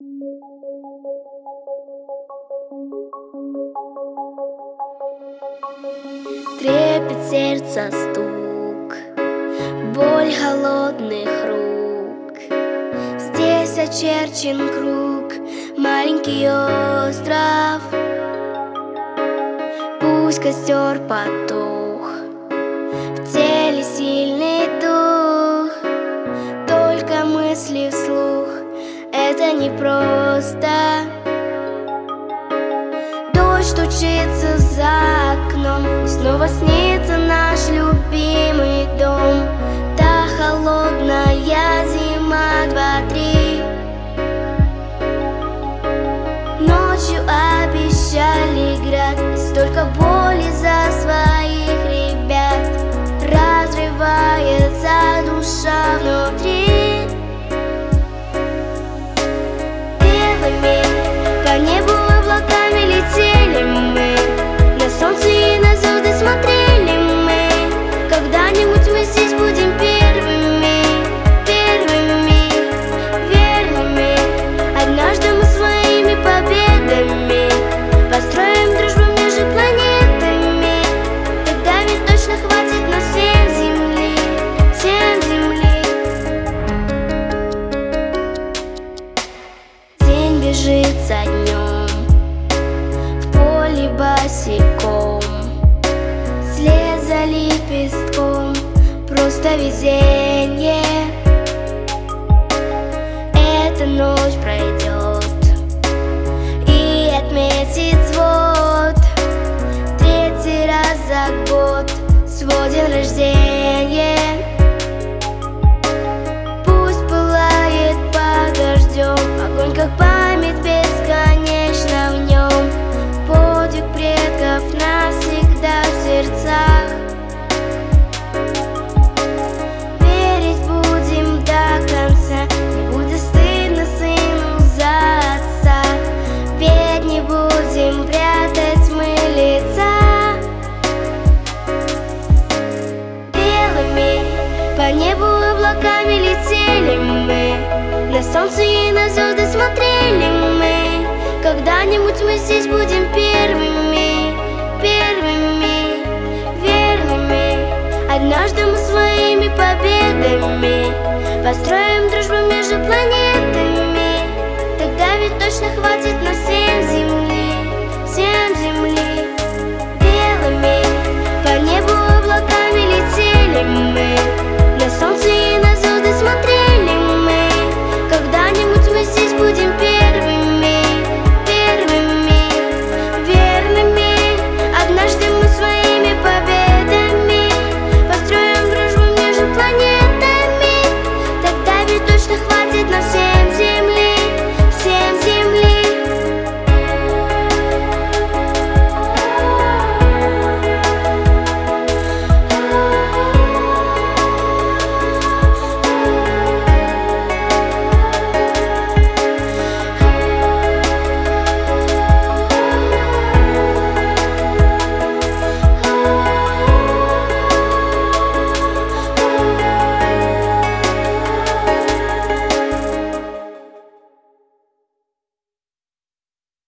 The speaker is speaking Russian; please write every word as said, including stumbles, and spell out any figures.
Трепет сердца стук, боль холодных рук. Здесь очерчен круг, маленький остров. Пусть костер потух, в теле сильный дух. Только мысли вслух, это непросто. Дождь стучится за окном, и снова снится наш любимый дом. Та холодная зима, два-три. Ночью обещали град, и столько боли за своих ребят. Разрывается душа внутри. Белыми по небу облаками летели мы, на солнце и на звезды смотрели мы. Когда-нибудь мы здесь будем первыми, первыми, верными. Однажды мы своими победами построим дружбу между планетами. Тогда ведь точно хватит на всем земли, всем земли. День бежит за днем, в поле босиком, вслед за лепестком, просто везенье. Эта ночь пройдет и отметит свод. Третий раз за год свой день рождения. Пусть пылает под дождем огонь, как память бесконечно в нем. Подвиг предков навсегда в сердцах. Верить будем до конца, не будет стыдно сыну за отца. Ведь не будем прятать мы лица. Белыми по небу облаками летели мы, на солнце и на звезды смотрели мы. Когда-нибудь мы здесь будем первыми, первыми, верными. Однажды мы своими победами построим дружбу между планетами.